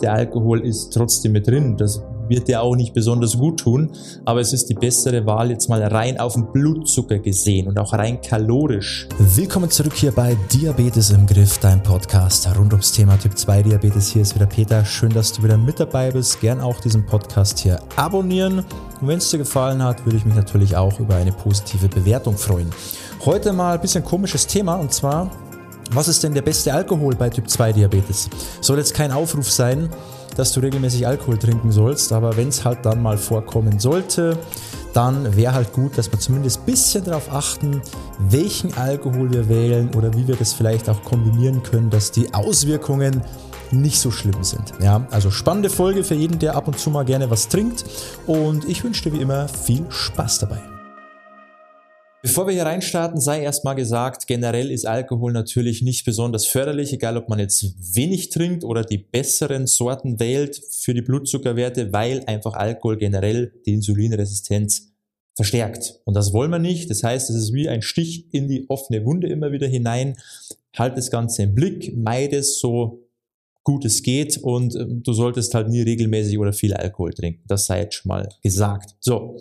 der Alkohol ist trotzdem mit drin. Das wird dir auch nicht besonders gut tun, aber es ist die bessere Wahl jetzt mal rein auf den Blutzucker gesehen und auch rein kalorisch. Willkommen zurück hier bei Diabetes im Griff, dein Podcast rund ums Thema Typ 2 Diabetes. Hier ist wieder Peter. Schön, dass du wieder mit dabei bist. Gern auch diesen Podcast hier abonnieren. Und wenn es dir gefallen hat, würde ich mich natürlich auch über eine positive Bewertung freuen. Heute mal ein bisschen komisches Thema, und zwar: Was ist denn der beste Alkohol bei Typ 2 Diabetes? Soll jetzt kein Aufruf sein, dass du regelmäßig Alkohol trinken sollst, aber wenn es halt dann mal vorkommen sollte, dann wäre halt gut, dass wir zumindest ein bisschen darauf achten, welchen Alkohol wir wählen oder wie wir das vielleicht auch kombinieren können, dass die Auswirkungen nicht so schlimm sind. Ja, also spannende Folge für jeden, der ab und zu mal gerne was trinkt, und ich wünsche dir wie immer viel Spaß dabei. Bevor wir hier reinstarten, sei erstmal gesagt, generell ist Alkohol natürlich nicht besonders förderlich, egal ob man jetzt wenig trinkt oder die besseren Sorten wählt für die Blutzuckerwerte, weil einfach Alkohol generell die Insulinresistenz verstärkt. Und das wollen wir nicht. Das heißt, es ist wie ein Stich in die offene Wunde immer wieder hinein. Halt das Ganze im Blick, meide es so gut es geht, und du solltest halt nie regelmäßig oder viel Alkohol trinken. Das sei jetzt schon mal gesagt. So.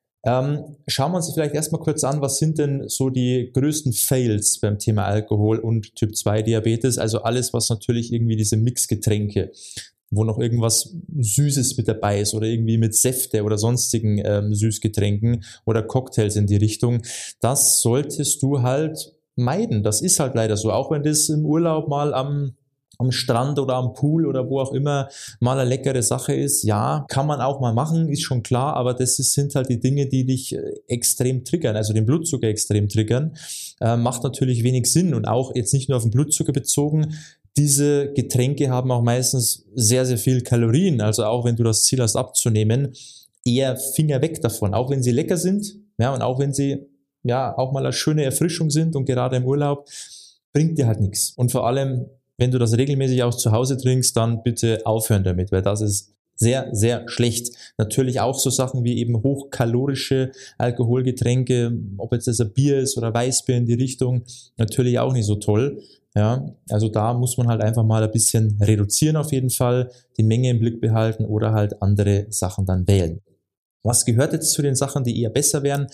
Schauen wir uns vielleicht erstmal kurz an, was sind denn so die größten Fails beim Thema Alkohol und Typ 2 Diabetes, also alles, was natürlich irgendwie diese Mixgetränke, wo noch irgendwas Süßes mit dabei ist oder irgendwie mit Säfte oder sonstigen Süßgetränken oder Cocktails in die Richtung, das solltest du halt meiden. Das ist halt leider so, auch wenn das im Urlaub mal am Strand oder am Pool oder wo auch immer mal eine leckere Sache ist. Ja, kann man auch mal machen, ist schon klar, aber sind halt die Dinge, die dich extrem triggern, also den Blutzucker extrem triggern. Macht natürlich wenig Sinn, und auch jetzt nicht nur auf den Blutzucker bezogen. Diese Getränke haben auch meistens sehr, sehr viel Kalorien, also auch wenn du das Ziel hast abzunehmen, eher Finger weg davon, auch wenn sie lecker sind, ja, und auch wenn sie ja auch mal eine schöne Erfrischung sind, und gerade im Urlaub bringt dir halt nichts. Und vor allem, wenn du das regelmäßig auch zu Hause trinkst, dann bitte aufhören damit, weil das ist sehr, sehr schlecht. Natürlich auch so Sachen wie eben hochkalorische Alkoholgetränke, ob jetzt das ein Bier ist oder Weißbier in die Richtung, natürlich auch nicht so toll. Ja, also da muss man halt einfach mal ein bisschen reduzieren auf jeden Fall, die Menge im Blick behalten oder halt andere Sachen dann wählen. Was gehört jetzt zu den Sachen, die eher besser wären?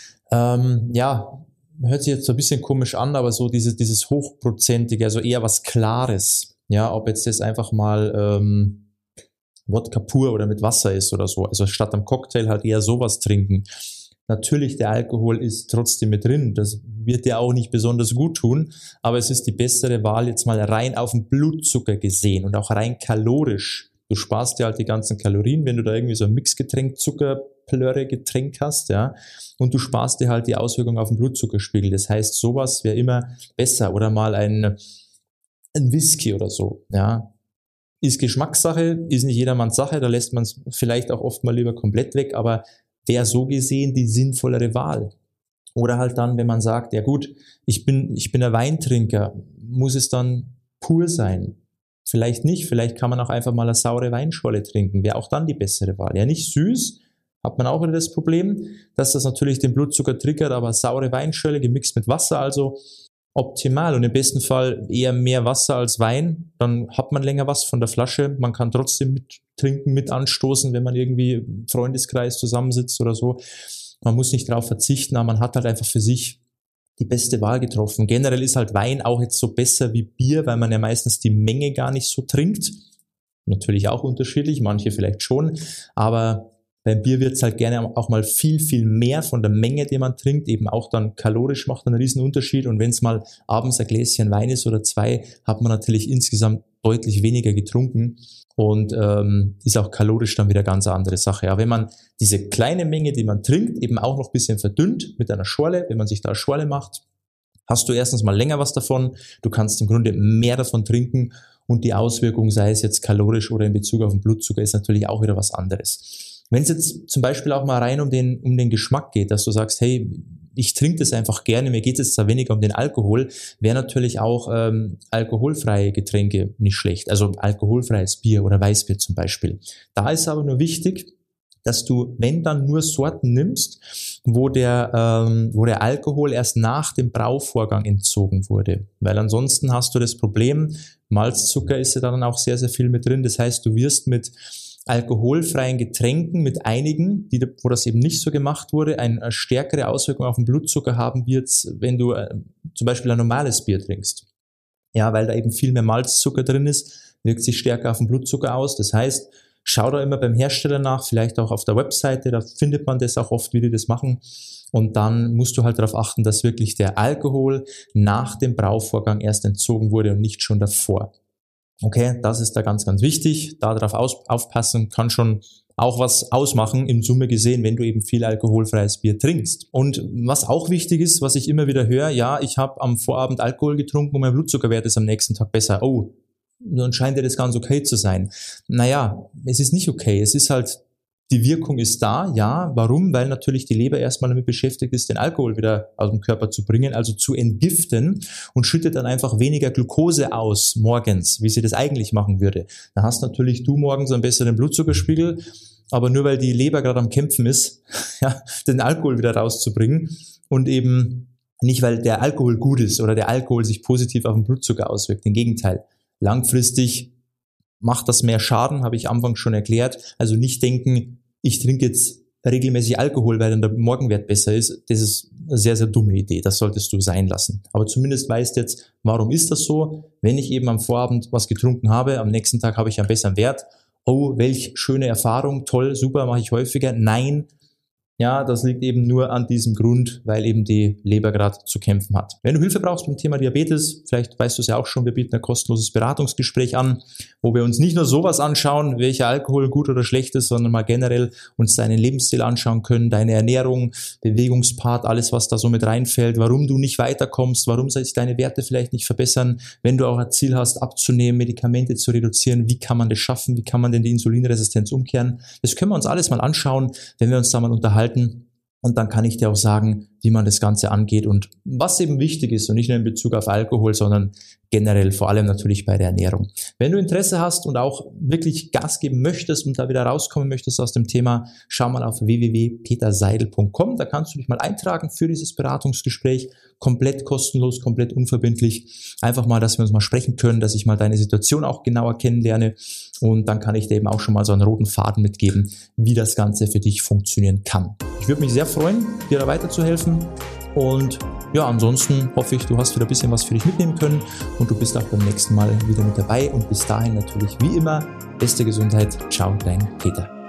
Hört sich jetzt so ein bisschen komisch an, aber so dieses Hochprozentige, also eher was Klares. Ja, ob jetzt das einfach mal Wodka pur oder mit Wasser ist oder so. Also statt am Cocktail halt eher sowas trinken. Natürlich, der Alkohol ist trotzdem mit drin. Das wird dir auch nicht besonders gut tun, aber es ist die bessere Wahl jetzt mal rein auf den Blutzucker gesehen und auch rein kalorisch. Du sparst dir halt die ganzen Kalorien, wenn du da irgendwie so ein Mixgetränk, Zuckerplörre-Getränk hast, ja, und du sparst dir halt die Auswirkungen auf den Blutzuckerspiegel. Das heißt, sowas wäre immer besser, oder mal ein Whisky oder so, ja. Ist Geschmackssache, ist nicht jedermanns Sache, da lässt man es vielleicht auch oft mal lieber komplett weg, aber wäre so gesehen die sinnvollere Wahl. Oder halt dann, wenn man sagt, ja gut, ich bin ein Weintrinker, muss es dann pur sein? Vielleicht nicht, vielleicht kann man auch einfach mal eine saure Weinschorle trinken, wäre auch dann die bessere Wahl. Ja, nicht süß, hat man auch wieder das Problem, dass das natürlich den Blutzucker triggert, aber saure Weinschorle gemixt mit Wasser, also optimal, und im besten Fall eher mehr Wasser als Wein, dann hat man länger was von der Flasche, man kann trotzdem mit trinken, mit anstoßen, wenn man irgendwie im Freundeskreis zusammensitzt oder so. Man muss nicht drauf verzichten, aber man hat halt einfach für sich die beste Wahl getroffen. Generell ist halt Wein auch jetzt so besser wie Bier, weil man ja meistens die Menge gar nicht so trinkt. Natürlich auch unterschiedlich, manche vielleicht schon, aber beim Bier wird es halt gerne auch mal viel, viel mehr von der Menge, die man trinkt, eben auch dann kalorisch macht einen riesen Unterschied, und wenn es mal abends ein Gläschen Wein ist oder zwei, hat man natürlich insgesamt deutlich weniger getrunken, und ist auch kalorisch dann wieder ganz eine andere Sache. Aber wenn man diese kleine Menge, die man trinkt, eben auch noch ein bisschen verdünnt mit einer Schorle, wenn man sich da eine Schorle macht, hast du erstens mal länger was davon, du kannst im Grunde mehr davon trinken, und die Auswirkung, sei es jetzt kalorisch oder in Bezug auf den Blutzucker, ist natürlich auch wieder was anderes. Wenn es jetzt zum Beispiel auch mal rein um den Geschmack geht, dass du sagst, hey, ich trinke das einfach gerne, mir geht es zwar weniger um den Alkohol, wäre natürlich auch alkoholfreie Getränke nicht schlecht. Also alkoholfreies Bier oder Weißbier zum Beispiel. Da ist aber nur wichtig, dass du, wenn dann, nur Sorten nimmst, wo der Alkohol erst nach dem Brauvorgang entzogen wurde. Weil ansonsten hast du das Problem, Malzzucker ist ja dann auch sehr, sehr viel mit drin. Das heißt, du wirst mit alkoholfreien Getränken, mit einigen, wo das eben nicht so gemacht wurde, eine stärkere Auswirkung auf den Blutzucker haben wird, wenn du zum Beispiel ein normales Bier trinkst. Ja, weil da eben viel mehr Malzzucker drin ist, wirkt sich stärker auf den Blutzucker aus. Das heißt, schau da immer beim Hersteller nach, vielleicht auch auf der Webseite, da findet man das auch oft, wie die das machen. Und dann musst du halt darauf achten, dass wirklich der Alkohol nach dem Brauvorgang erst entzogen wurde und nicht schon davor. Okay, das ist da ganz, ganz wichtig. Da drauf aufpassen, kann schon auch was ausmachen, in Summe gesehen, wenn du eben viel alkoholfreies Bier trinkst. Und was auch wichtig ist, was ich immer wieder höre, ja, ich habe am Vorabend Alkohol getrunken und mein Blutzuckerwert ist am nächsten Tag besser. Oh, dann scheint dir das ganz okay zu sein. Naja, es ist nicht okay. Es ist halt, die Wirkung ist da, ja. Warum? Weil natürlich die Leber erstmal damit beschäftigt ist, den Alkohol wieder aus dem Körper zu bringen, also zu entgiften, und schüttet dann einfach weniger Glucose aus morgens, wie sie das eigentlich machen würde. Da hast natürlich du morgens einen besseren Blutzuckerspiegel, aber nur weil die Leber gerade am Kämpfen ist, ja, den Alkohol wieder rauszubringen, und eben nicht, weil der Alkohol gut ist oder der Alkohol sich positiv auf den Blutzucker auswirkt. Im Gegenteil. Langfristig macht das mehr Schaden, habe ich am Anfang schon erklärt. Also nicht denken, ich trinke jetzt regelmäßig Alkohol, weil dann der Morgenwert besser ist. Das ist eine sehr, sehr dumme Idee. Das solltest du sein lassen. Aber zumindest weißt jetzt, warum ist das so? Wenn ich eben am Vorabend was getrunken habe, am nächsten Tag habe ich einen besseren Wert. Oh, welch schöne Erfahrung, toll, super, mache ich häufiger. Nein. Ja, das liegt eben nur an diesem Grund, weil eben die Leber gerade zu kämpfen hat. Wenn du Hilfe brauchst beim Thema Diabetes, vielleicht weißt du es ja auch schon, wir bieten ein kostenloses Beratungsgespräch an, wo wir uns nicht nur sowas anschauen, welcher Alkohol gut oder schlecht ist, sondern mal generell uns deinen Lebensstil anschauen können, deine Ernährung, Bewegungspart, alles, was da so mit reinfällt, warum du nicht weiterkommst, warum sich deine Werte vielleicht nicht verbessern, wenn du auch ein Ziel hast, abzunehmen, Medikamente zu reduzieren, wie kann man das schaffen, wie kann man denn die Insulinresistenz umkehren. Das können wir uns alles mal anschauen, wenn wir uns da mal unterhalten. Und dann kann ich dir auch sagen, wie man das Ganze angeht und was eben wichtig ist, und nicht nur in Bezug auf Alkohol, sondern generell, vor allem natürlich bei der Ernährung. Wenn du Interesse hast und auch wirklich Gas geben möchtest und da wieder rauskommen möchtest aus dem Thema, schau mal auf www.peterseidel.com. Da kannst du dich mal eintragen für dieses Beratungsgespräch. Komplett kostenlos, komplett unverbindlich. Einfach mal, dass wir uns mal sprechen können, dass ich mal deine Situation auch genauer kennenlerne. Und dann kann ich dir eben auch schon mal so einen roten Faden mitgeben, wie das Ganze für dich funktionieren kann. Ich würde mich sehr freuen, dir da weiterzuhelfen. Und ja, ansonsten hoffe ich, du hast wieder ein bisschen was für dich mitnehmen können und du bist auch beim nächsten Mal wieder mit dabei. Und bis dahin natürlich wie immer, beste Gesundheit. Ciao, dein Peter.